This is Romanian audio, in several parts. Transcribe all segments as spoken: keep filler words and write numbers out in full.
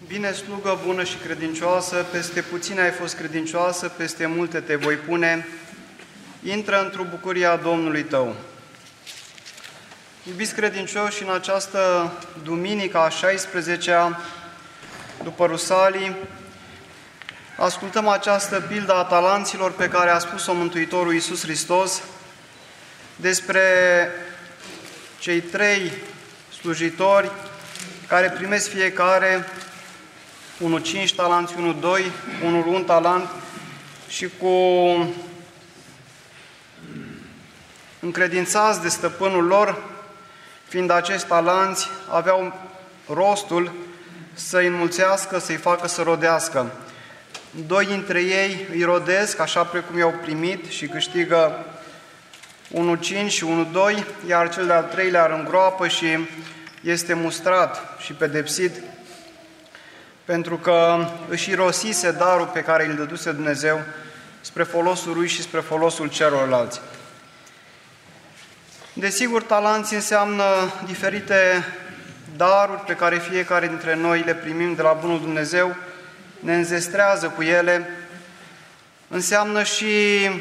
Bine, slugă bună și credincioasă, peste puține ai fost credincioasă, peste multe te voi pune, intră într-o bucurie a Domnului tău. Iubiți credincioși, în această duminică a șaisprezecea, după Rusalii, ascultăm această pildă a talanților pe care a spus-o Mântuitorul Iisus Hristos despre cei trei slujitori care primesc fiecare unul cinci talanți, unul doi, unul un talent și cu încredințați de stăpânul lor, fiind acești talanți, aveau rostul să-i înmulțească, să-i facă să rodească. Doi dintre ei îi rodesc, așa precum i-au primit, și câștigă unul cinci și unul doi, iar cel de-al treilea îl îngroapă și este mustrat și pedepsit, pentru că își irosise darul pe care îl dăduse Dumnezeu spre folosul lui și spre folosul celorlalți. Desigur, talanți înseamnă diferite daruri pe care fiecare dintre noi le primim de la Bunul Dumnezeu, ne înzestrează cu ele, înseamnă și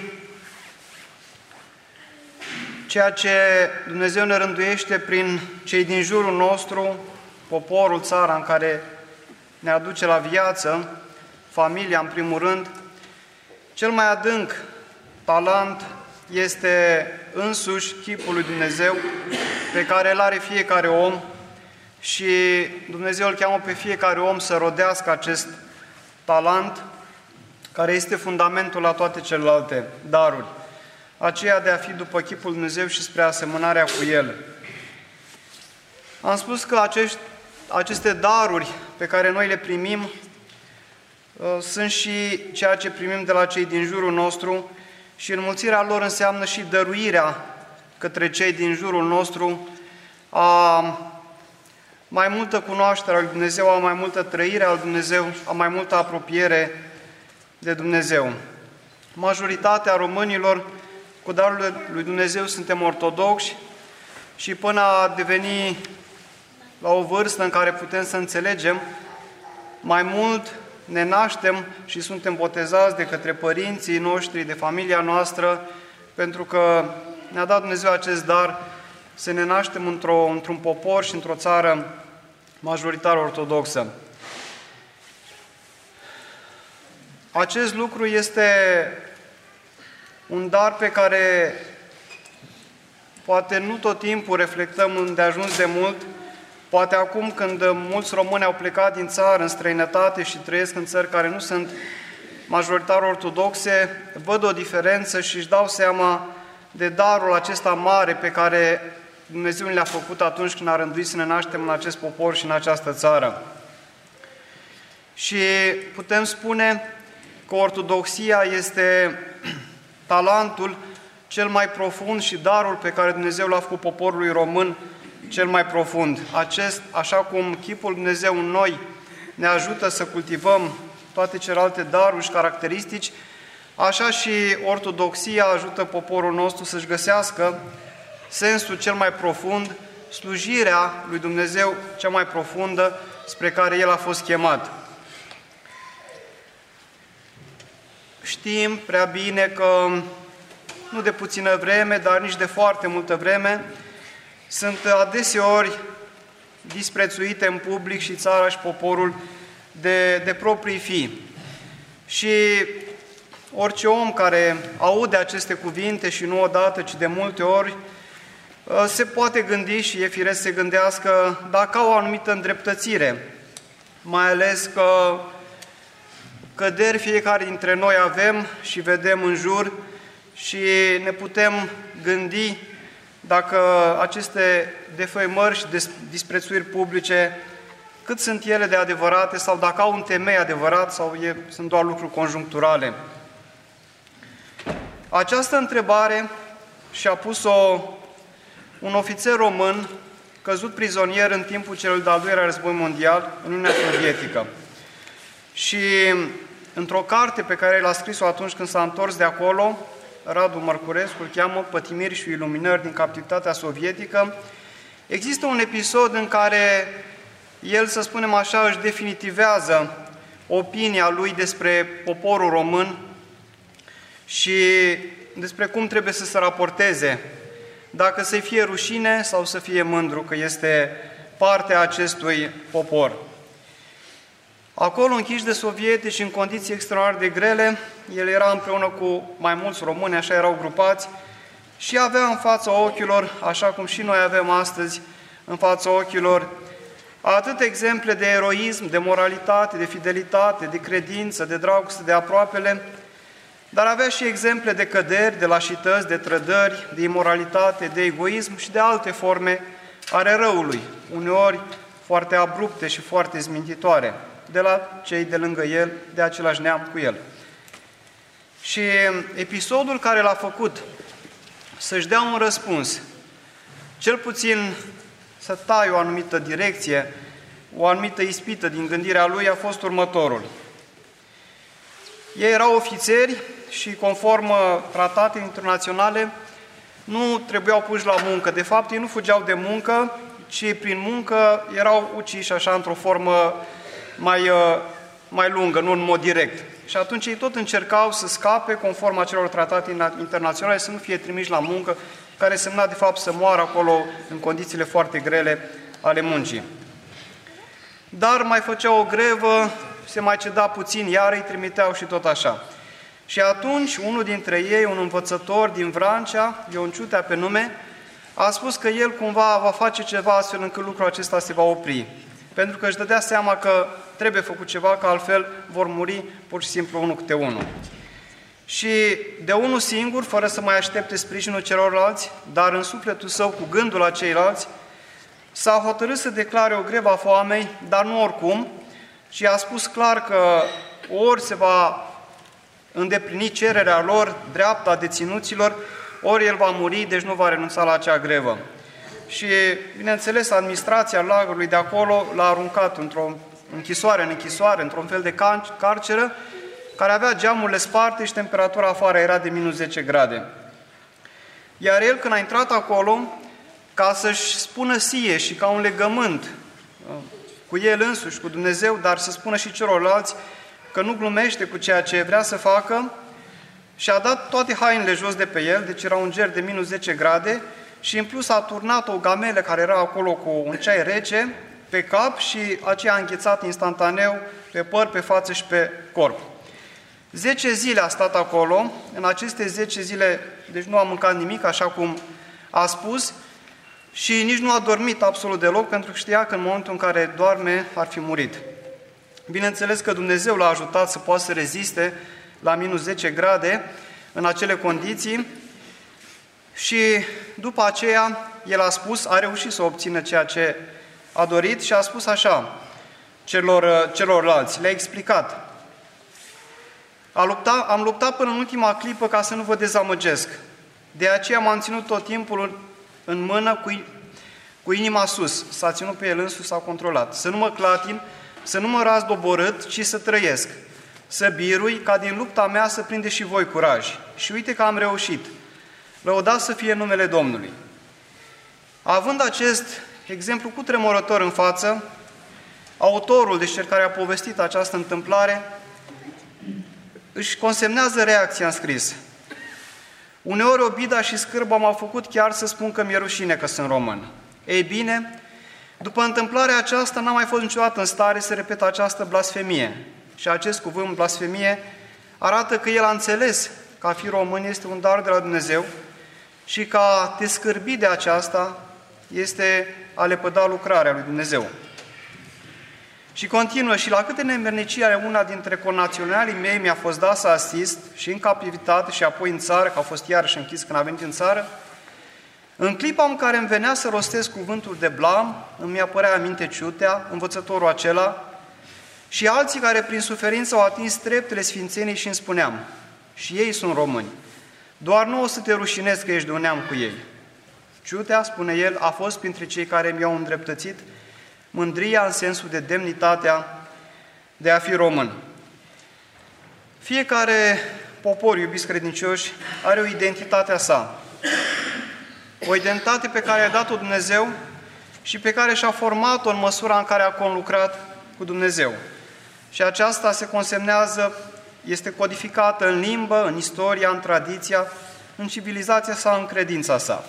ceea ce Dumnezeu ne rânduiește prin cei din jurul nostru, poporul, țara în care ne aduce la viață, familia în primul rând. Cel mai adânc talent este însuși chipul lui Dumnezeu pe care îl are fiecare om și Dumnezeu îl cheamă pe fiecare om să rodească acest talent care este fundamentul la toate celelalte daruri, aceea de a fi după chipul Dumnezeu și spre asemănarea cu El. Am spus că acești, aceste daruri pe care noi le primim sunt și ceea ce primim de la cei din jurul nostru și înmulțirea lor înseamnă și dăruirea către cei din jurul nostru a mai multă cunoaștere a lui Dumnezeu, a mai multă trăire a lui Dumnezeu, a mai multă apropiere de Dumnezeu. Majoritatea românilor cu darul lui Dumnezeu suntem ortodoxi și până a deveni la o vârstă în care putem să înțelegem mai mult, ne naștem și suntem botezați de către părinții noștri, de familia noastră, pentru că ne-a dat Dumnezeu acest dar să ne naștem într-o, într-un popor și într-o țară majoritar ortodoxă. Acest lucru este un dar pe care poate nu tot timpul reflectăm îndeajuns de mult. Poate acum, când mulți români au plecat din țară în străinătate și trăiesc în țări care nu sunt majoritar ortodoxe, văd o diferență și își dau seama de darul acesta mare pe care Dumnezeu ne-a făcut atunci când a rânduit să ne naștem în acest popor și în această țară. Și putem spune că ortodoxia este talentul cel mai profund și darul pe care Dumnezeu l-a făcut poporului român cel mai profund. Acest, așa cum chipul Dumnezeu în noi ne ajută să cultivăm toate celelalte daruri și caracteristici, așa și ortodoxia ajută poporul nostru să-și găsească sensul cel mai profund, slujirea lui Dumnezeu cea mai profundă spre care el a fost chemat. Știm prea bine că nu de puțină vreme, dar nici de foarte multă vreme, sunt adeseori disprețuite în public și țara și poporul de, de proprii fii. Și orice om care aude aceste cuvinte și nu odată, ci de multe ori, se poate gândi și e firesc să se gândească dacă au o anumită îndreptățire, mai ales că căderi fiecare dintre noi avem și vedem în jur și ne putem gândi dacă aceste defăimări și disprețuiri publice, cât sunt ele de adevărate sau dacă au un temei adevărat sau e, sunt doar lucruri conjuncturale. Această întrebare și-a pus-o un ofițer român căzut prizonier în timpul celui de-al doilea război mondial în Uniunea Sovietică. Și într-o carte pe care l-a scris-o atunci când s-a întors de acolo, Radu Mărcurescu îl cheamă Pătimiri și iluminări din captivitatea sovietică, există un episod în care el, să spunem așa, își definitivează opinia lui despre poporul român și despre cum trebuie să se raporteze, dacă să fie rușine sau să fie mândru că este parte a acestui popor. Acolo, închiși de sovietici, în condiții extraordinar de grele, el era împreună cu mai mulți români, așa erau grupați, și avea în fața ochilor, așa cum și noi avem astăzi, în fața ochilor, atât exemple de eroism, de moralitate, de fidelitate, de credință, de dragoste, de aproapele, dar avea și exemple de căderi, de lașități, de trădări, de imoralitate, de egoism și de alte forme ale răului, uneori foarte abrupte și foarte zmintitoare, de la cei de lângă el, de același neam cu el. Și episodul care l-a făcut să-și dea un răspuns, cel puțin să taie o anumită direcție, o anumită ispită din gândirea lui, a fost următorul. Ei erau ofițeri și, conform tratate internaționale, nu trebuiau puși la muncă. De fapt, ei nu fugeau de muncă, ci prin muncă erau uciși așa într-o formă mai, mai lungă, nu în mod direct. Și atunci ei tot încercau să scape, conform acelor tratate internaționale, să nu fie trimiși la muncă, care semna de fapt să moară acolo în condițiile foarte grele ale muncii. Dar mai făceau o grevă, se mai ceda puțin, iar îi trimiteau și tot așa. Și atunci unul dintre ei, un învățător din Vrancea, Ion Ciutea pe nume, a spus că el cumva va face ceva astfel încât lucrul acesta se va opri. Pentru că își dădea seama că trebuie făcut ceva, că altfel vor muri pur și simplu unul câte unul. Și de unul singur, fără să mai aștepte sprijinul celorlalți, dar în sufletul său cu gândul la ceilalți, s-a hotărât să declare o grevă a foamei, dar nu oricum, și a spus clar că ori se va îndeplini cererea lor, dreapta deținuților, ori el va muri, deci nu va renunța la acea grevă. Și, bineînțeles, administrația lagărului de acolo l-a aruncat într-o închisoare în închisoare, într-un fel de carceră, care avea geamurile sparte și temperatura afară era de minus zece grade. Iar el, când a intrat acolo, ca să-și spună sie și ca un legământ cu el însuși, cu Dumnezeu, dar să spună și celorlalți că nu glumește cu ceea ce vrea să facă, și-a dat toate hainele jos de pe el, deci era un ger de minus zece grade, și în plus a turnat o gamelă care era acolo cu un ceai rece pe cap și aceea a înghețat instantaneu pe păr, pe față și pe corp. Zece zile a stat acolo, în aceste zece zile, deci nu a mâncat nimic, așa cum a spus, și nici nu a dormit absolut deloc, pentru că știa că în momentul în care doarme ar fi murit. Bineînțeles că Dumnezeu l-a ajutat să poată să reziste la minus zece grade în acele condiții și după aceea el a spus, a reușit să obțină ceea ce a dorit și a spus așa celor, celorlalți, le-a explicat. A lupta, am luptat până în ultima clipă ca să nu vă dezamăgesc. De aceea m-am ținut tot timpul în mână cu, cu inima sus. S-a ținut pe el însuși, s-a controlat. Să nu mă clatin, să nu mă ras doborât, ci să trăiesc. Să birui, ca din lupta mea să prinde și voi curaj. Și uite că am reușit. Lăudați să fie numele Domnului. Având acest exemplu cutremurător în față, autorul, deci cel care a povestit această întâmplare, își consemnează reacția în scris. Uneori obida și scârba m-au făcut chiar să spun că mi-e rușine că sunt român. Ei bine, după întâmplarea aceasta n-am mai fost niciodată în stare să repet această blasfemie. Și acest cuvânt, blasfemie, arată că el a înțeles că a fi român este un dar de la Dumnezeu și că a te scârbi de aceasta este a lepăda lucrarea lui Dumnezeu. Și continuă, și la câte nemernicii ale una dintre connaționalii mei mi-a fost dat să asist și în captivitate și apoi în țară, că a fost iarăși închis când a venit în țară, în clipa în care îmi venea să rostesc cuvântul de blam, îmi apărea aminte Ciutea, învățătorul acela, și alții care prin suferință au atins treptele sfințenii și îmi spuneam, și ei sunt români, doar nu o să te rușinezi că ești de un neam cu ei. Ciutea, spune el, a fost printre cei care mi-au îndreptățit mândria în sensul de demnitatea de a fi român. Fiecare popor, iubiți credincioși, are o identitate a sa. O identitate pe care a dat-o Dumnezeu și pe care și-a format-o în măsura în care a conlucrat cu Dumnezeu. Și aceasta se consemnează, este codificată în limbă, în istoria, în tradiția, în civilizația sa, în credința sa.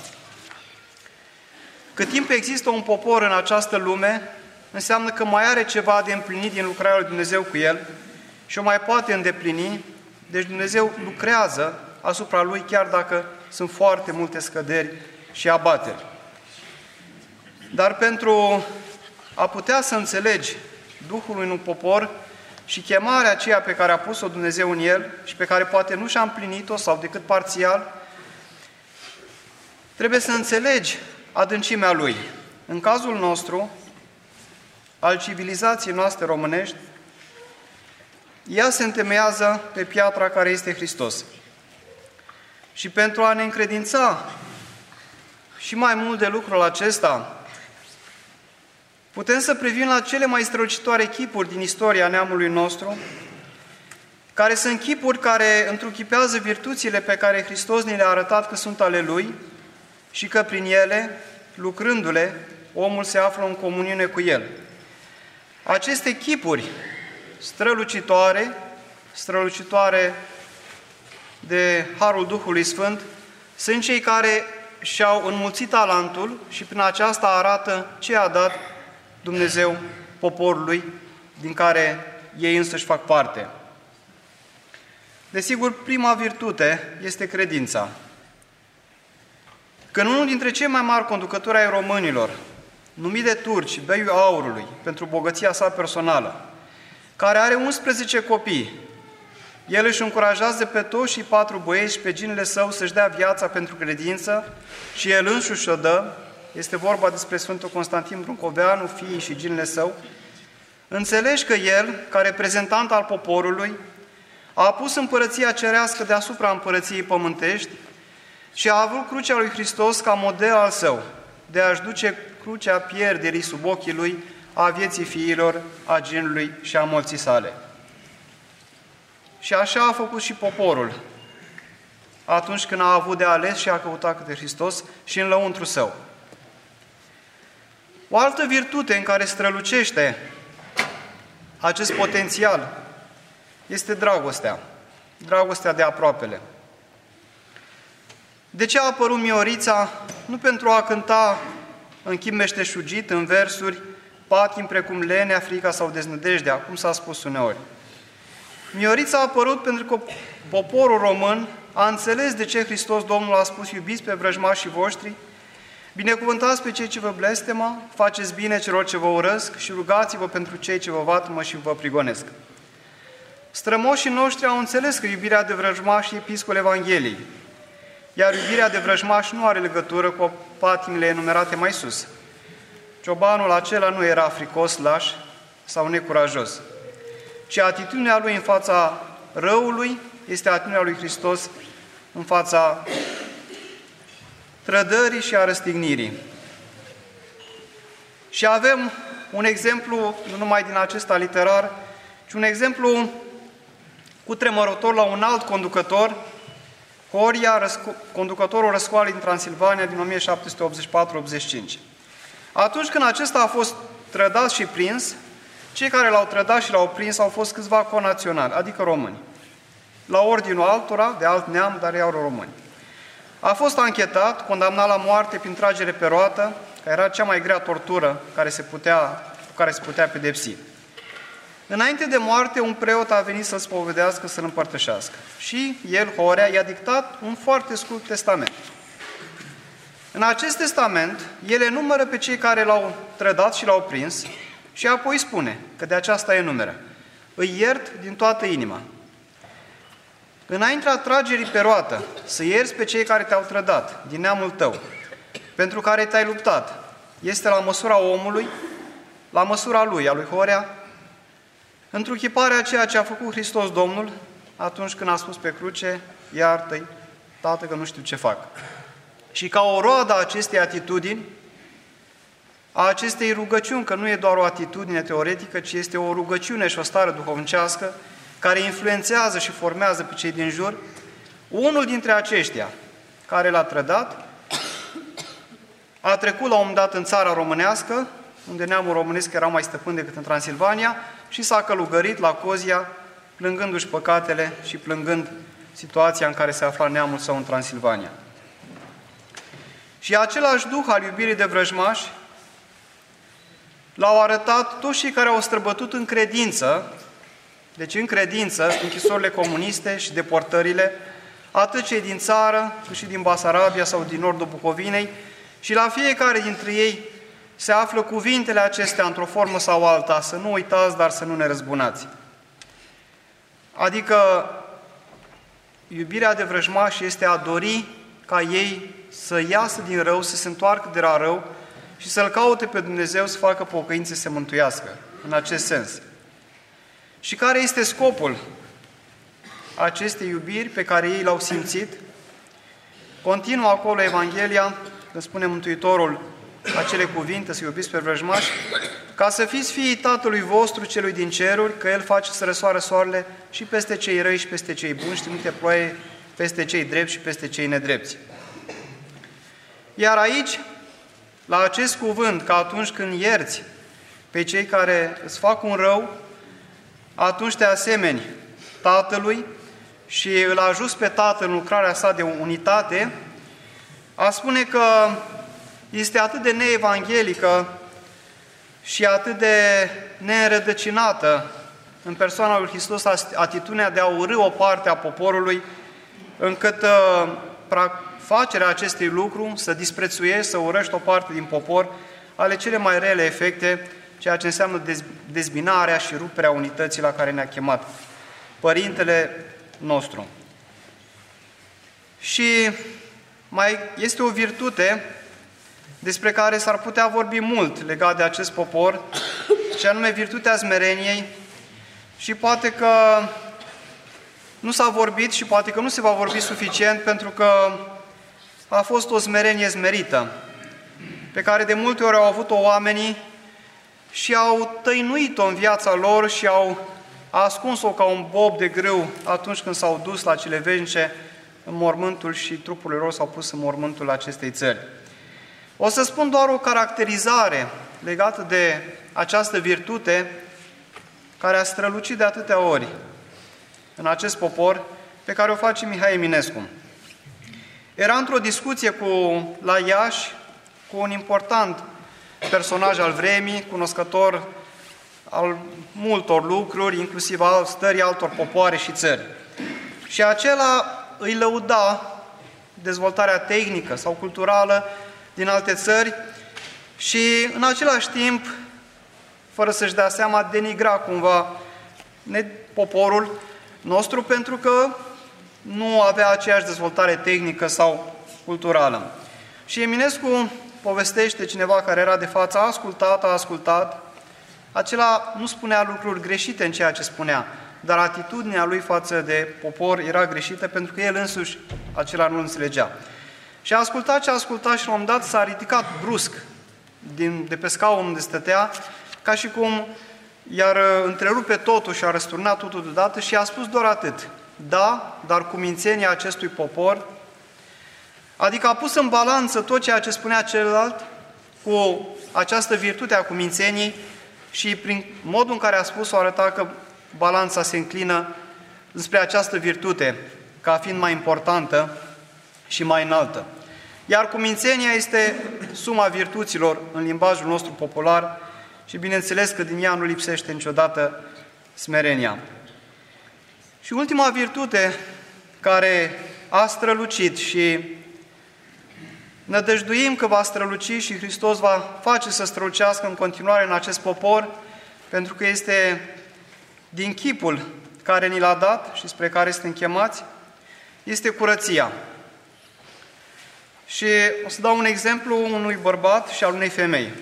Cât timp există un popor în această lume, înseamnă că mai are ceva de împlinit din lucrarea lui Dumnezeu cu el și o mai poate îndeplini, deci Dumnezeu lucrează asupra lui, chiar dacă sunt foarte multe scăderi și abateri. Dar pentru a putea să înțelegi Duhul unui popor și chemarea aceea pe care a pus-o Dumnezeu în el și pe care poate nu și-a împlinit-o sau decât parțial, trebuie să înțelegi adâncimea lui. În cazul nostru, al civilizației noastre românești, ea se întemeiază pe piatra care este Hristos. Și pentru a ne încredința și mai mult de lucrul acesta, putem să privim la cele mai strălucitoare chipuri din istoria neamului nostru, care sunt chipuri care întruchipează virtuțile pe care Hristos ne le-a arătat că sunt ale Lui și că prin ele, lucrându-le, omul se află în comuniune cu El. Aceste chipuri strălucitoare, strălucitoare de Harul Duhului Sfânt, sunt cei care și-au înmulțit talentul și prin aceasta arată ce a dat Dumnezeu poporului din care ei însăși fac parte. Desigur, prima virtute este credința. Când unul dintre cei mai mari conducători ai românilor, numit de turci, Beiul Aurului, pentru bogăția sa personală, care are unsprezece copii, el își încurajează pe toți și patru băieți și pe ginele său să-și dea viața pentru credință și el însuși o dă. Este vorba despre Sfântul Constantin Brâncoveanu, fiii și ginele său. Înțelegi că el, ca reprezentant al poporului, a pus împărăția cerească deasupra împărăției pământești și a avut crucea lui Hristos ca model al său, de a-și duce crucea pierderii sub ochii lui, a vieții fiilor, a genului și a mulții sale. Și așa a făcut și poporul, atunci când a avut de ales și a căutat către Hristos și în lăuntru său. O altă virtute în care strălucește acest potențial este dragostea, dragostea de aproapele. De ce a apărut Miorița? Nu pentru a cânta în chip meșteșugit, în versuri, patim precum lenea, frica sau deznădejdea, cum s-a spus uneori. Miorița a apărut pentru că poporul român a înțeles de ce Hristos Domnul a spus: iubiți pe vrăjmașii voștri, binecuvântați pe cei ce vă blestemă, faceți bine celor ce vă urăsc și rugați-vă pentru cei ce vă vatrămă și vă prigonesc. Strămoșii noștri au înțeles că iubirea de vrăjmași e piscul Evangheliei, iar iubirea de vrăjmași nu are legătură cu patimile enumerate mai sus. Ciobanul acela nu era fricos, laș sau necurajos, ci atitudinea lui în fața răului este atitudinea lui Hristos în fața trădării și a răstignirii. Și avem un exemplu, nu numai din acesta literar, ci un exemplu cutremurător la un alt conducător, Horia, conducătorul răscoalei din Transilvania din o mie șapte sute optzeci și patru optzeci și cinci. Atunci când acesta a fost trădat și prins, cei care l-au trădat și l-au prins au fost câțiva conaționali, adică români. La ordinul altora, de alt neam, dar erau români. A fost anchetat, condamnat la moarte prin tragere pe roată, care era cea mai grea tortură care se putea, cu care se putea pedepsi. Înainte de moarte, un preot a venit să-l spovedească, să-l împărtășească. Și el, Horea, i-a dictat un foarte scurt testament. În acest testament, el enumără pe cei care l-au trădat și l-au prins și apoi spune că de aceasta enumeră: îi iert din toată inima. Înaintea tragerii pe roată, să ierți pe cei care te-au trădat din neamul tău, pentru care te-ai luptat, este la măsura omului, la măsura lui, a lui Horea, întruchiparea a ceea ce a făcut Hristos Domnul atunci când a spus pe cruce: iartă-i, Tată, că nu știu ce fac. Și ca o roadă a acestei atitudini, a acestei rugăciuni, că nu e doar o atitudine teoretică, ci este o rugăciune și o stare duhovnicească care influențează și formează pe cei din jur, unul dintre aceștia care l-a trădat a trecut la un moment dat în țara românească, unde neamul românesc era mai stăpân decât în Transilvania, și s-a călugărit la Cozia, plângându-și păcatele și plângând situația în care se afla neamul său în Transilvania. Și același duh al iubirii de vrăjmași l-au arătat toți cei care au străbătut în credință, deci în credință, închisorile comuniste și deportările, atât cei din țară, cât și din Basarabia sau din nordul Bucovinei, și la fiecare dintre ei se află cuvintele acestea într-o formă sau alta: să nu uitați, dar să nu ne răzbunați. Adică iubirea de vrăjmași este a dori ca ei să iasă din rău, să se întoarcă de la rău și să-L caute pe Dumnezeu, să facă pocăință, să se mântuiască, în acest sens. Și care este scopul acestei iubiri pe care ei l-au simțit? Continuă acolo Evanghelia, când spune Mântuitorul acele cuvinte, să iubiți pe vrăjmași, ca să fiți fiii Tatălui vostru celui din ceruri, că El face să răsoară soarele și peste cei răi și peste cei buni și trimite ploaie peste cei drepți și peste cei nedrepți. Iar aici, la acest cuvânt, că atunci când ierți pe cei care îți fac un rău, atunci te asemeni Tatălui și îl ajuți pe Tatăl în lucrarea sa de unitate, a spune că este atât de neevanghelică și atât de neînrădăcinată în persoana lui Hristos atitudinea de a urî o parte a poporului, încât facerea acestui lucru, să disprețuiești, să urăști o parte din popor, ale cele mai rele efecte, ceea ce înseamnă dezbinarea și ruperea unității la care ne-a chemat Părintele nostru. Și mai este o virtute despre care s-ar putea vorbi mult legat de acest popor, și anume virtutea smereniei, și poate că nu s-a vorbit și poate că nu se va vorbi suficient, pentru că a fost o smerenie smerită, pe care de multe ori au avut-o oamenii și au tăinuit-o în viața lor și au ascuns-o ca un bob de grâu atunci când s-au dus la cele veșnice în mormântul și trupurile lor s-au pus în mormântul acestei țări. O să spun doar o caracterizare legată de această virtute care a strălucit de atâtea ori în acest popor, pe care o face Mihai Eminescu. Era într-o discuție cu, la Iași cu un important personaj al vremii, cunoscător al multor lucruri, inclusiv al stării altor popoare și țări. Și acela îi lăuda dezvoltarea tehnică sau culturală din alte țări și, în același timp, fără să-și dea seama, denigra cumva poporul nostru pentru că nu avea aceeași dezvoltare tehnică sau culturală. Și Eminescu povestește, cineva care era de față, a ascultat, a ascultat, acela nu spunea lucruri greșite în ceea ce spunea, dar atitudinea lui față de popor era greșită pentru că el însuși acela nu înțelegea. Și a ascultat și a ascultat și la un moment dat s-a ridicat brusc din, de pe scaun unde stătea, ca și cum i-ar întrerupe totul și a răsturnat totul deodată și a spus doar atât: da, dar cu mințenia acestui popor, adică a pus în balanță tot ceea ce spunea celălalt cu această virtute a cumințeniei și prin modul în care a spus-o arăta că balanța se înclină spre această virtute ca fiind mai importantă și mai înaltă. Iar cumințenia este suma virtuților în limbajul nostru popular și bineînțeles că din ea nu lipsește niciodată smerenia. Și ultima virtute care a strălucit și nădăjduim că va străluci și Hristos va face să strălucească în continuare în acest popor, pentru că este din chipul care ni l-a dat și spre care suntem chemați, este curăția. Și o să dau un exemplu unui bărbat și al unei femei.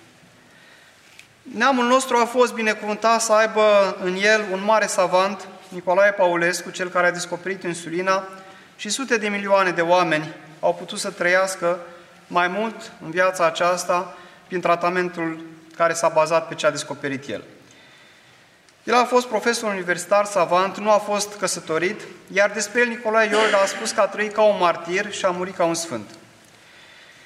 Neamul nostru a fost binecuvântat să aibă în el un mare savant, Nicolae Paulescu, cel care a descoperit insulina, și sute de milioane de oameni au putut să trăiască mai mult în viața aceasta prin tratamentul care s-a bazat pe ce a descoperit el. El a fost profesor universitar, savant, nu a fost căsătorit, iar despre el Nicolae Iorga a spus că a trăit ca un martir și a murit ca un sfânt.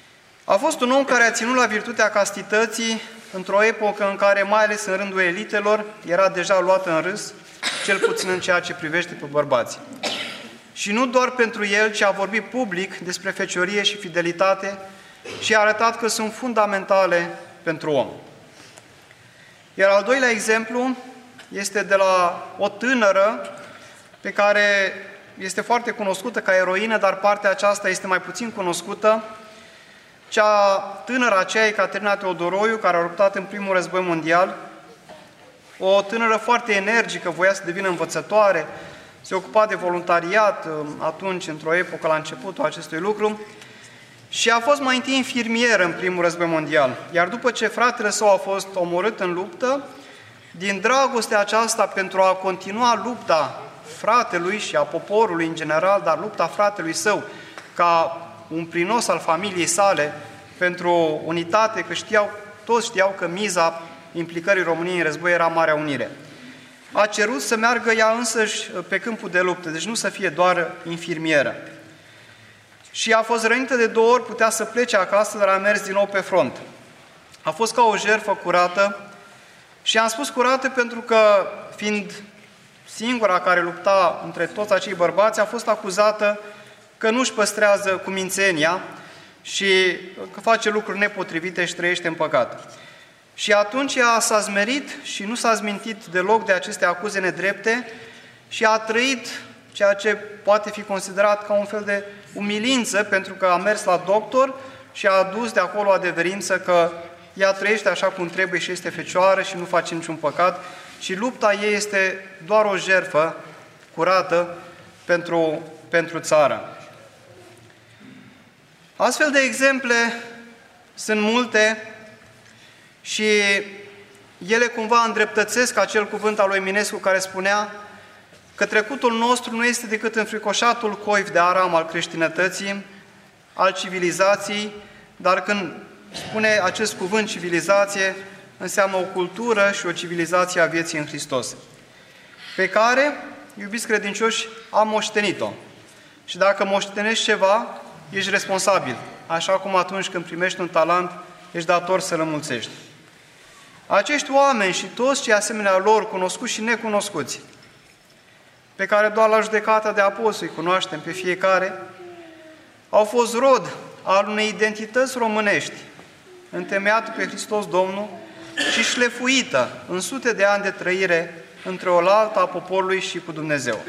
A fost un om care a ținut la virtutea castității într-o epocă în care, mai ales în rândul elitelor, era deja luată în râs, cel puțin în ceea ce privește pe bărbați. Și nu doar pentru el, ci a vorbit public despre feciorie și fidelitate și a arătat că sunt fundamentale pentru om. Iar al doilea exemplu este de la o tânără pe care este foarte cunoscută ca eroină, dar partea aceasta este mai puțin cunoscută, cea tânără aceea, Ecaterina Teodoroiu, care a luptat în primul război mondial, o tânără foarte energică, voia să devină învățătoare, se ocupa de voluntariat atunci, într-o epocă, la începutul acestui lucru, și a fost mai întâi infirmieră în primul război mondial. Iar după ce fratele său a fost omorât în luptă, din dragostea aceasta pentru a continua lupta fratelui și a poporului în general, dar lupta fratelui său ca un prinos al familiei sale pentru unitate, că știau, toți știau că miza implicării României în război era Marea Unire. A cerut să meargă ea însăși pe câmpul de luptă, deci nu să fie doar infirmieră. Și a fost rănită de două ori, putea să plece acasă, dar a mers din nou pe front. A fost ca o jertfă curată și am spus curată pentru că, fiind singura care lupta între toți acei bărbați, a fost acuzată că nu-și păstrează cumințenia și că face lucruri nepotrivite și trăiește în păcat. Și atunci ea s-a zmerit și nu s-a zmintit deloc de aceste acuze nedrepte și a trăit ceea ce poate fi considerat ca un fel de umilință, pentru că a mers la doctor și a adus de acolo adeverință că ea trăiește așa cum trebuie și este fecioară și nu face niciun păcat și lupta ei este doar o jertfă curată pentru, pentru țară. Astfel de exemple sunt multe și ele cumva îndreptățesc acel cuvânt al lui Eminescu care spunea că trecutul nostru nu este decât înfricoșatul coif de aram al creștinătății, al civilizației, dar când spune acest cuvânt civilizație, înseamnă o cultură și o civilizație a vieții în Hristos, pe care, iubiți credincioși, am moștenit-o. Și dacă moștenești ceva, ești responsabil, așa cum atunci când primești un talent, ești dator să-l înmulțești. Acești oameni și toți cei asemenea lor, cunoscuți și necunoscuți, pe care doar la judecata de apostoli cunoaștem pe fiecare, au fost rod al unei identități românești, întemeiată pe Hristos Domnul și șlefuită în sute de ani de trăire între oaltă a poporului și cu Dumnezeu.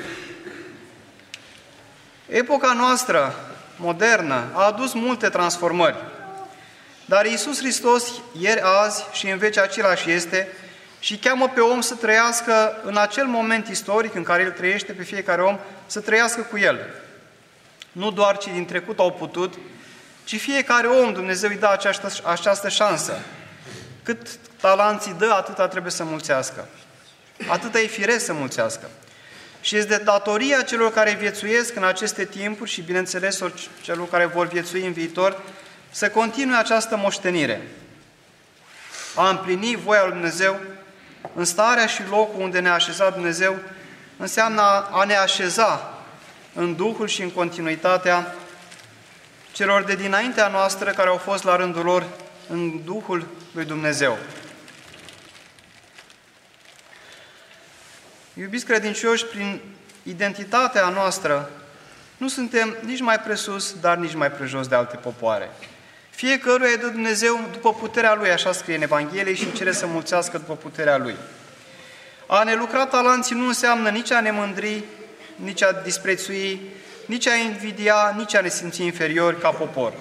Epoca noastră, modernă, a adus multe transformări, dar Iisus Hristos, ieri, azi și în veci același este și cheamă pe om să trăiască în acel moment istoric în care El trăiește, pe fiecare om, să trăiască cu El. Nu doar cei din trecut au putut, ci fiecare om, Dumnezeu îi dă această, această șansă. Cât talanții dă, atâta trebuie să mulțească. Atâta e firesc să mulțească. Și este de datoria celor care viețuiesc în aceste timpuri și, bineînțeles, celor care vor viețui în viitor, să continue această moștenire. A împlini voia lui Dumnezeu în starea și locul unde ne-a așezat Dumnezeu înseamnă a ne așeza în Duhul și în continuitatea celor de dinaintea noastră care au fost la rândul lor în Duhul lui Dumnezeu. Iubiți credincioși, prin identitatea noastră nu suntem nici mai presus, dar nici mai prejos de alte popoare. Fiecăruia îi dă Dumnezeu după puterea Lui, așa scrie în Evanghelie, și îmi cere să mulțească după puterea Lui. A ne lucra talanții nu înseamnă nici a ne mândri, nici a disprețui, nici a invidia, nici a ne simți inferiori ca popor.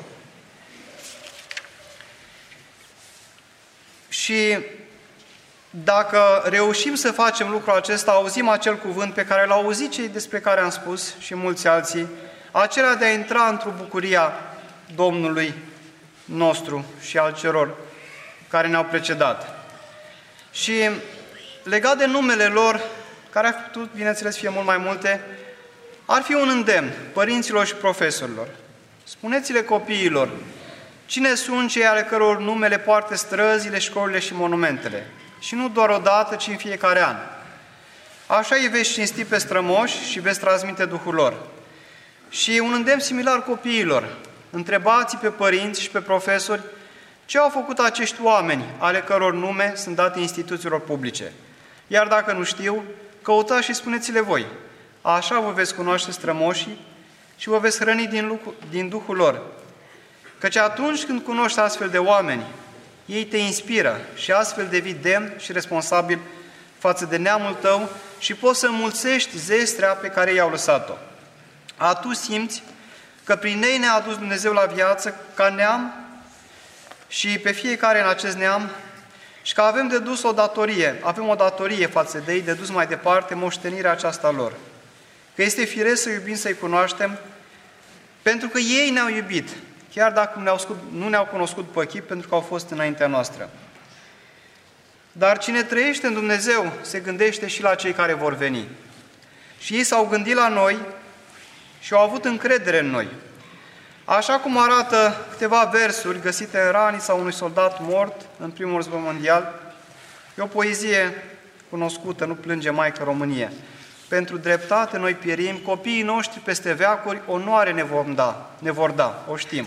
Și dacă reușim să facem lucrul acesta, auzim acel cuvânt pe care l-au auzit cei despre care am spus și mulți alții, acela de a intra într-o bucuria Domnului nostru și al celor care ne-au precedat. Și legat de numele lor, care ar fi putut, bineînțeles, fie mult mai multe, ar fi un îndemn părinților și profesorilor. Spuneți-le copiilor cine sunt cei ale căror numele poartă străzile, școlile și monumentele. Și nu doar o dată, ci în fiecare an. Așa îi veți cinsti pe strămoși și veți transmite Duhul lor. Și un îndemn similar copiilor. întrebați pe părinți și pe profesori ce au făcut acești oameni, ale căror nume sunt date instituțiilor publice. Iar dacă nu știu, căutați și spuneți-le voi. Așa vă veți cunoaște strămoșii și vă veți hrăni din, lucru, din Duhul lor. Căci atunci când cunoști astfel de oameni, ei te inspiră și astfel devii demn și responsabil față de neamul tău și poți să înmulțești zestrea pe care i-au lăsat-o. Atunci simți că prin ei ne-a adus Dumnezeu la viață ca neam și pe fiecare în acest neam și că avem de dus o datorie, avem o datorie față de ei, de dus mai departe moștenirea aceasta lor. Că este firesc să iubim, să-i cunoaștem, pentru că ei ne-au iubit, chiar dacă nu ne-au cunoscut pe chip, pentru că au fost înaintea noastră. Dar cine trăiește în Dumnezeu se gândește și la cei care vor veni. Și ei s-au gândit la noi și au avut încredere în noi. Așa cum arată câteva versuri găsite în ranița unui soldat mort în primul război mondial, e o poezie cunoscută, Nu plânge, Maică Românie. Pentru dreptate noi pierim, copiii noștri peste veacuri onoare ne vor da, ne vor da, o știm.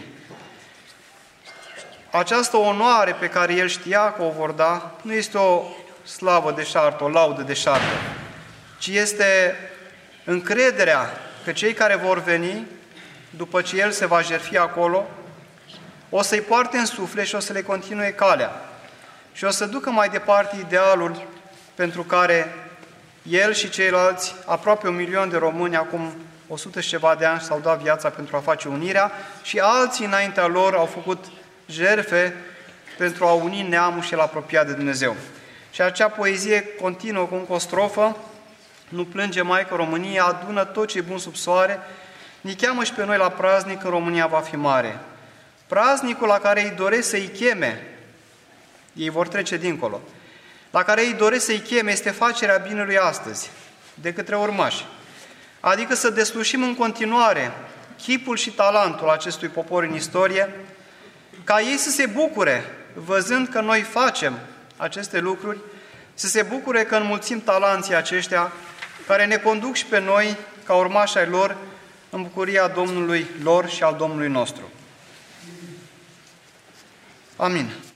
Această onoare pe care el știa că o vor da, nu este o slavă deșartă, o laudă deșartă, ci este încrederea că cei care vor veni, după ce el se va jertfi acolo, o să-i poarte în suflet și o să le continue calea și o să ducă mai departe idealul pentru care el și ceilalți, aproape un milion de români, acum o sută și ceva de ani, s-au dat viața pentru a face unirea și alții înaintea lor au făcut jertfe pentru a uni neamul și a-l apropia de Dumnezeu. Și acea poezie continuă cu încă o strofă: Nu plânge, Maică Românie, adună tot ce e bun sub soare, ne cheamă și pe noi la praznic când România va fi mare. Praznicul la care îi doresc să-i cheme, ei vor trece dincolo, la care îi doresc să-i cheme este facerea binelui astăzi, de către urmași. Adică să deslușim în continuare chipul și talentul acestui popor în istorie, ca ei să se bucure, văzând că noi facem aceste lucruri, să se bucure că înmulțim talanții aceștia, care ne conduc și pe noi, ca urmași ai lor, în bucuria Domnului lor și al Domnului nostru. Amin.